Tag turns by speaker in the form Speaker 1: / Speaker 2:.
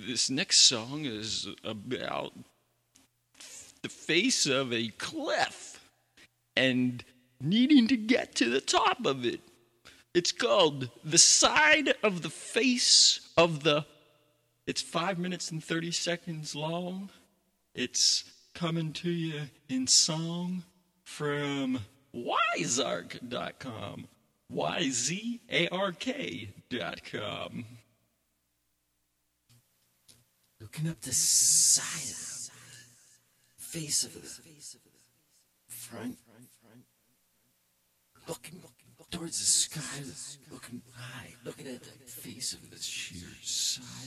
Speaker 1: This next song is about the face of a cliff and needing to get to the top of it. It's called The Side of the Face of the... It's 5 minutes and 30 seconds long. It's coming to you in song from Yzark.com. YZARK.com.
Speaker 2: Looking up the side of the face of the front, looking towards the sky, looking high, looking at the face of the sheer side.